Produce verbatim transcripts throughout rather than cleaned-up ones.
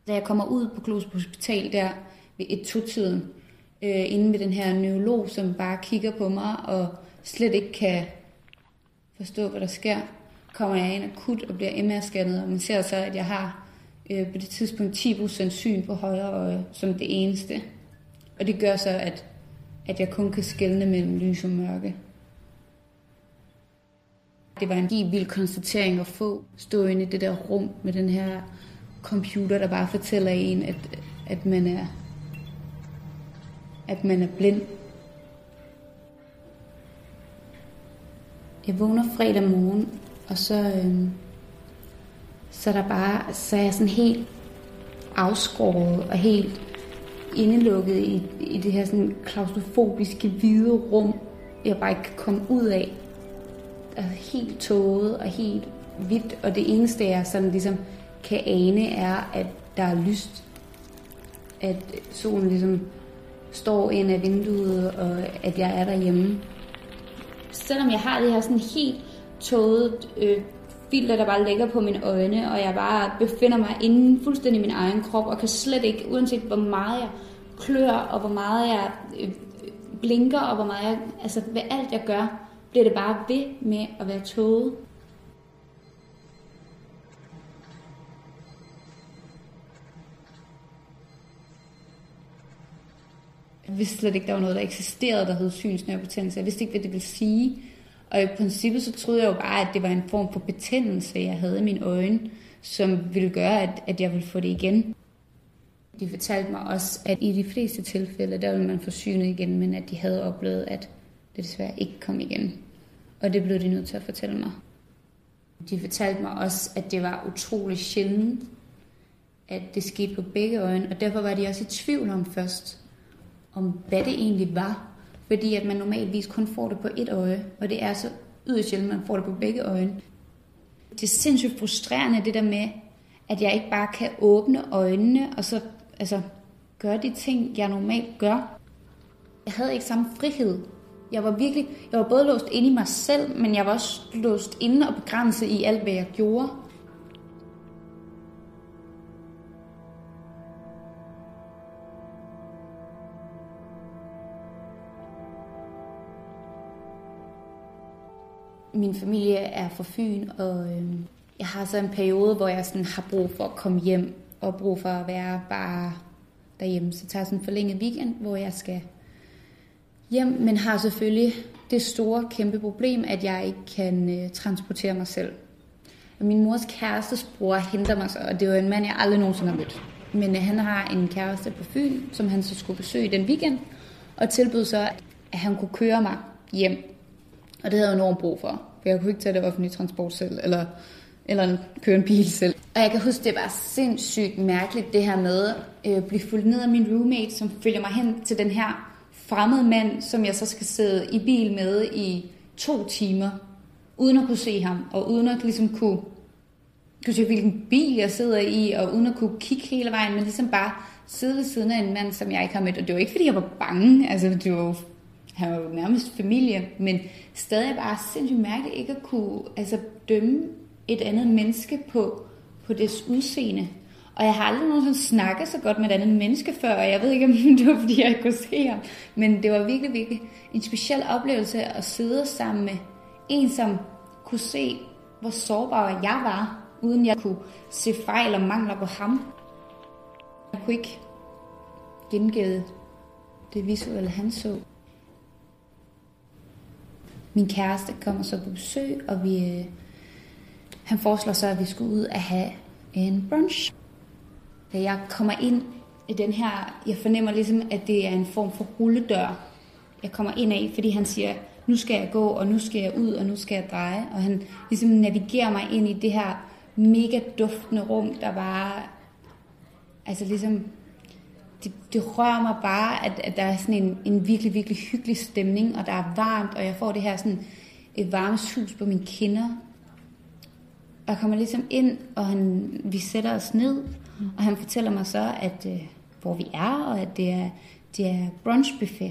Da jeg kommer ud på Glostrup Hospital der ved et to-tiden, øh, inde ved den her neurolog, som bare kigger på mig og slet ikke kan forstå, hvad der sker, kommer jeg ind akut og bliver M R-scannet, og man ser så, at jeg har øh, på det tidspunkt ti procent syn på højre øje som det eneste. Og det gør så, at, at jeg kun kan skelne mellem lys og mørke. Det var en helt vild konstatering at få, stå inde i det der rum med den her computer, der bare fortæller en, at, at, man, er, at man er blind. Jeg vågner fredag morgen, og så, øhm, så, er der bare, så er jeg sådan helt afskåret og helt indelukket i, i det her sådan klaustrofobiske hvide rum, jeg bare ikke kan komme ud af. Er helt tåget og helt hvidt, og det eneste jeg sådan ligesom kan ane er, at der er lyst, at solen ligesom står ind af vinduet, og at jeg er derhjemme. Selvom jeg har det her sådan helt tåget øh, filter, der bare ligger på mine øjne, og jeg bare befinder mig inde fuldstændig i min egen krop, og kan slet ikke, uanset hvor meget jeg klør, og hvor meget jeg øh, blinker, og hvor meget jeg, altså ved alt jeg gør, bliver det bare ved med at være tåget. Jeg vidste slet ikke, der var noget, der eksisterede, der hed synsnervebetændelse. Jeg vidste ikke, hvad det ville sige. Og i princippet så troede jeg jo bare, at det var en form for betændelse, jeg havde i mine øjne, som ville gøre, at, at jeg ville få det igen. De fortalte mig også, at i de fleste tilfælde, der ville man få synet igen, men at de havde oplevet, at det desværre ikke kom igen. Og det blev de nødt til at fortælle mig. De fortalte mig også, at det var utrolig sjældent, at det skete på begge øjne, og derfor var de også i tvivl om først, om hvad det egentlig var. Fordi at man normalvis kun får det på et øje, og det er så yderst sjældent, man får det på begge øjne. Det er sindssygt frustrerende, det der med, at jeg ikke bare kan åbne øjnene, og så altså, gøre de ting, jeg normalt gør. Jeg havde ikke samme frihed. Jeg var virkelig, jeg var både låst inde i mig selv, men jeg var også låst inde og begrænset i alt, hvad jeg gjorde. Min familie er fra Fyn, og øh, jeg har så en periode, hvor jeg sådan har brug for at komme hjem, og brug for at være bare derhjemme. Så tager jeg sådan en forlænget weekend, hvor jeg skal hjem, men har selvfølgelig det store, kæmpe problem, at jeg ikke kan øh, transportere mig selv. Og min mors kærestes bror henter mig så, og det var en mand, jeg aldrig nogensinde har mødt. Men øh, han har en kæreste på Fyn, som han så skulle besøge den weekend, og tilbød så, at han kunne køre mig hjem. Og det havde jeg enormt brug for, for jeg kunne ikke tage det offentlige transport selv, eller, eller køre en bil selv. Og jeg kan huske, det var sindssygt mærkeligt, det her med at øh, blive fulgt ned af min roommate, som følger mig hen til den her fremmede mand, som jeg så skal sidde i bil med i to timer, uden at kunne se ham, og uden at ligesom kunne, kunne se, hvilken bil jeg sidder i, og uden at kunne kigge hele vejen, men ligesom bare sidde ved siden af en mand, som jeg ikke har mødt. Og det var ikke, fordi jeg var bange, altså det var jo, han var jo nærmest familie, men stadig bare sindssygt mærkeligt ikke at kunne altså, dømme et andet menneske på, på dets udseende. Og jeg har aldrig nogensinde snakket så godt med et andet menneske før, og jeg ved ikke, om det var, fordi jeg ikke kunne se ham. Men det var virkelig, virkelig en speciel oplevelse at sidde sammen med en, som kunne se, hvor sårbar jeg var, uden jeg kunne se fejl og mangler på ham. Jeg kunne ikke gengive det visuelle, han så. Min kæreste kommer så på besøg, og vi, han foreslår så, at vi skulle ud og have en brunch. Da jeg kommer ind i den her, jeg fornemmer ligesom, at det er en form for rulledør, jeg kommer ind af, fordi han siger, nu skal jeg gå, og nu skal jeg ud, og nu skal jeg dreje. Og han ligesom navigerer mig ind i det her mega duftende rum, der bare, altså ligesom, det, det rører mig bare, at, at der er sådan en, en virkelig, virkelig hyggelig stemning, og der er varmt, og jeg får det her sådan et varme sus på mine kinder. Og jeg kommer ligesom ind, og han, vi sætter os ned, mm. og han fortæller mig så, at øh, hvor vi er, og at det er, det er brunchbuffet.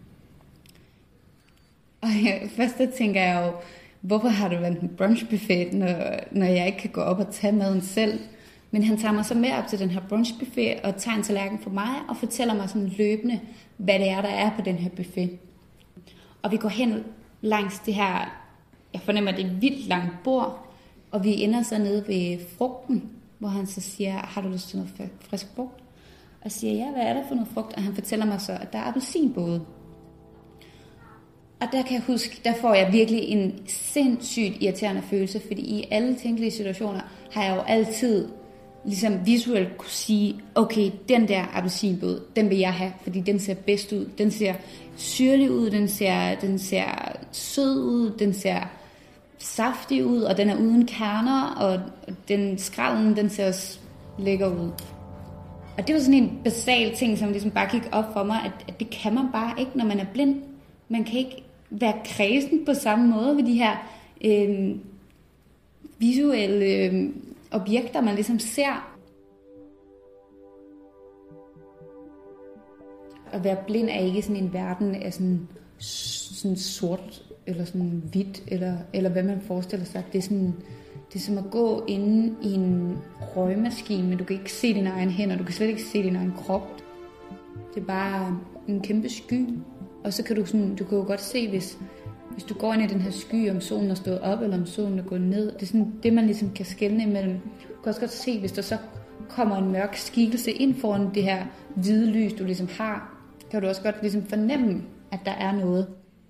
Og jeg, først der tænker jeg jo, hvorfor har det været en brunchbuffet, når, når jeg ikke kan gå op og tage maden selv? Men han tager mig så med op til den her brunchbuffet og tager en tallerken for mig og fortæller mig sådan løbende, hvad det er, der er på den her buffet. Og vi går hen langs det her, jeg fornemmer, det er et vildt langt bord, og vi ender så nede ved frugten, hvor han så siger, har du lyst til noget frisk frugt? Og jeg siger, ja, hvad er der for noget frugt? Og han fortæller mig så, at der er appelsinbåde. Og der kan jeg huske, der får jeg virkelig en sindssygt irriterende følelse, fordi i alle tænkelige situationer har jeg jo altid ligesom visuelt kunne sige, okay, den der appelsinbåde, den vil jeg have, fordi den ser bedst ud. Den ser syrlig ud, den ser, den ser sød ud, den ser saftig ud, og den er uden kerner, og den skralden, den ser også lækker ud. Og det var sådan en basal ting, som ligesom bare gik op for mig, at, at det kan man bare ikke, når man er blind. Man kan ikke være kredsen på samme måde ved de her øh, visuelle øh, objekter, man ligesom ser. At være blind er ikke sådan en verden af sådan, sådan sort eller sådan hvidt, eller, eller hvad man forestiller sig. Det er, sådan, det er som at gå inde i en røgmaskine, men du kan ikke se dine egne hænder, du kan slet ikke se din egen krop. Det er bare en kæmpe sky. Og så kan du, sådan, du kan jo godt se, hvis, hvis du går ind i den her sky, om solen er stået op, eller om solen er gået ned. Det er sådan det, man ligesom kan skelne imellem. Du kan også godt se, hvis der så kommer en mørk skikkelse ind foran det her hvide lys, du ligesom har, kan du også godt ligesom fornemme, at der er noget.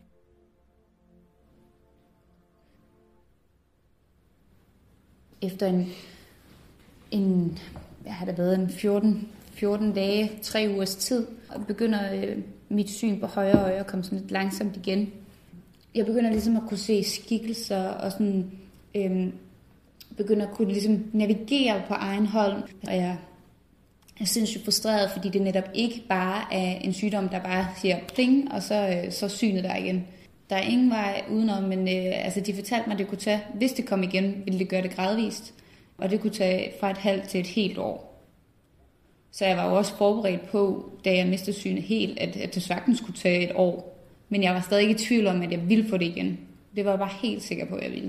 Efter en, en hvad har det været, en fjorten, fjorten dage, tre ugers tid, og begynder øh, mit syn på højre øje at komme sådan lidt langsomt igen. Jeg begynder ligesom at kunne se skikkelser, og sådan, øh, begynder at kunne ligesom navigere på egen hånd. Og jeg er sindssygt frustreret, fordi det netop ikke bare er en sygdom, der bare siger pling, og så, øh, så synet der igen. Der er ingen vej udenom, men øh, altså, de fortalte mig, at det kunne tage, hvis det kom igen, ville det gøre det gradvist. Og det kunne tage fra et halvt til et helt år. Så jeg var jo også forberedt på, da jeg mistede synet helt, at, at det sagtens skulle tage et år. Men jeg var stadig ikke i tvivl om, at jeg ville få det igen. Det var jeg bare helt sikker på, at jeg ville.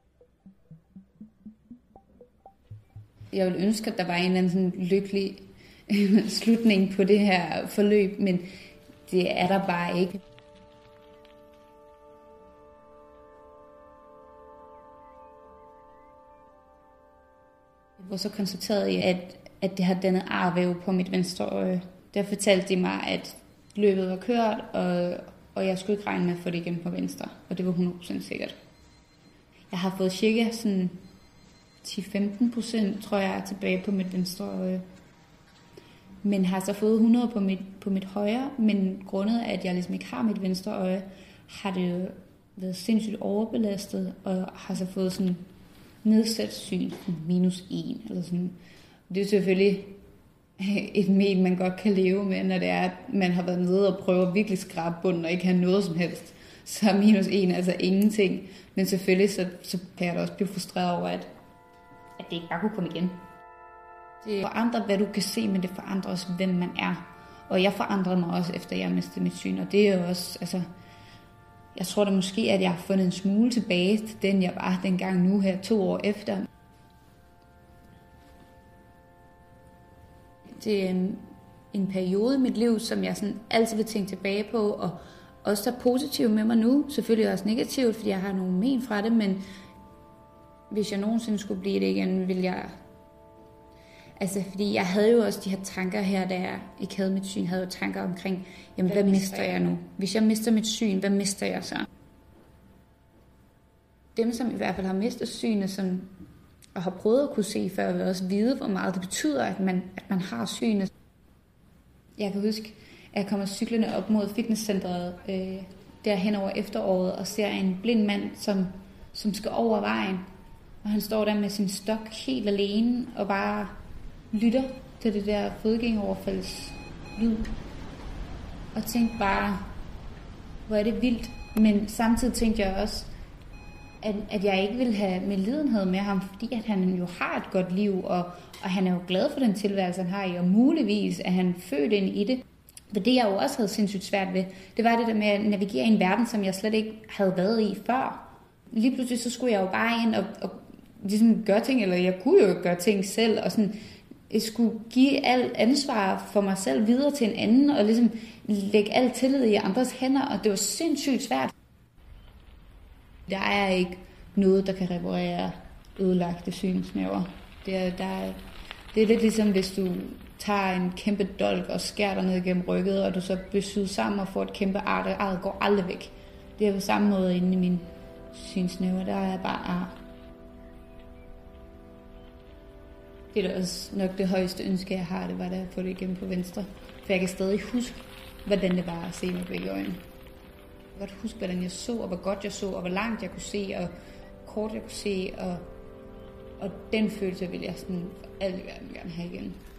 Jeg ville ønske, at der var en eller anden sådan lykkelig slutning på det her forløb, men det er der bare ikke. Hvor så konstaterede jeg, at, at det har dannet arvæv på mit venstre øje. Der fortalte de mig, at løbet var kørt, og, og jeg skulle ikke regne med at få det igen på venstre. Og det var hundrede procent sikkert. Jeg har fået cirka sådan ti til femten procent, tror jeg, tilbage på mit venstre øje. Men har så fået hundrede på mit, på mit højre, men grundet af, at jeg ligesom ikke har mit venstre øje, har det jo været sindssygt overbelastet, og har så fået sådan nedsat syn, minus en, eller sådan. Det er selvfølgelig et men, man godt kan leve med, når det er, at man har været nede og prøver virkelig skrabe bunden, og ikke have noget som helst. Så er minus en altså ingenting. Men selvfølgelig, så, så kan jeg da også blive frustreret over, at, at det ikke bare kunne komme igen. Det forandrer, hvad du kan se, men det forandrer også, hvem man er. Og jeg forandrede mig også, efter jeg mistede mit syn, og det er jo også, altså, jeg tror da måske, at jeg har fundet en smule tilbage til den, jeg var dengang nu her, to år efter. Det er en, en periode i mit liv, som jeg sådan altid vil tænke tilbage på, og også tage positivt med mig nu. Selvfølgelig også negativt, fordi jeg har nogle men fra det, men hvis jeg nogensinde skulle blive det igen, vil jeg... Altså, fordi jeg havde jo også de her tanker her, da jeg ikke havde mit syn, havde jo tanker omkring, jamen, hvad, hvad mister jeg nu? Hvis jeg mister mit syn, hvad mister jeg så? Dem, som i hvert fald har mistet synet, som, og har prøvet at kunne se før, vil også vide, hvor meget det betyder, at man, at man har synet. Jeg kan huske, at jeg kommer cyklerne op mod fitnesscenteret øh, derhen over efteråret, og ser en blind mand, som, som skal over vejen. Og han står der med sin stok helt alene, og bare lytter til det der fodgængeroverfalds lyd. Og tænkte bare, hvor er det vildt. Men samtidig tænkte jeg også, at, at jeg ikke ville have medlidenhed med ham, fordi at han jo har et godt liv, og, og han er jo glad for den tilværelse, han har i, og muligvis er han født ind i det. For det jeg jo også havde sindssygt svært ved, det var det der med at navigere i en verden, som jeg slet ikke havde været i før. Lige pludselig så skulle jeg jo bare ind og, og ligesom gøre ting, eller jeg kunne jo gøre ting selv, og sådan, jeg skulle give alt ansvar for mig selv videre til en anden, og ligesom lægge alt tillid i andres hænder, og det var sindssygt svært. Der er ikke noget, der kan reparere ødelagte synsnerver. Det er, der er, det er lidt ligesom, hvis du tager en kæmpe dolk og skærer dig ned gennem rygget, og du så bliver syet sammen og får et kæmpe ar, der arret går aldrig væk. Det er på samme måde inde i mine synsnerver. Der er bare ar. Det er da også nok det højeste ønske, jeg har, det var da at få det igennem på venstre. For jeg kan stadig huske, hvordan det var at se med begge øjne. Jeg kan godt huske, hvordan jeg så, og hvor godt jeg så, og hvor langt jeg kunne se, og kort jeg kunne se, og, og den følelse ville jeg sådan for alt i verden gerne have igen.